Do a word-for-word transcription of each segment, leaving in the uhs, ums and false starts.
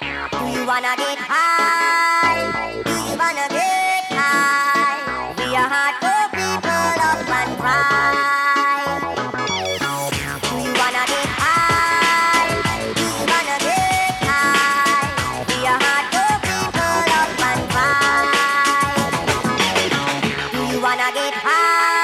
Do you wanna get high? Do you wanna get high? Be a hardcore people up and cry. Do you wanna get high? Do you wanna get high? Be a hardcore people up and cry. Do you wanna get high?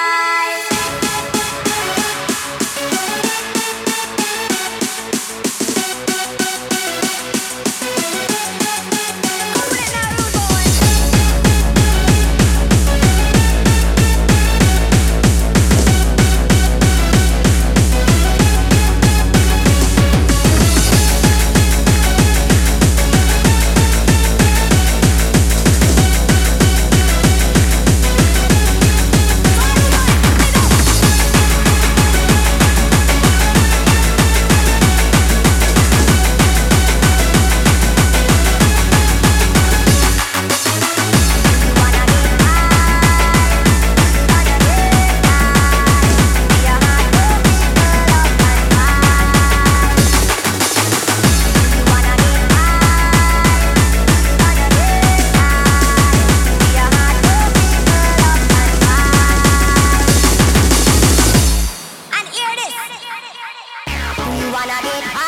Wanna get high?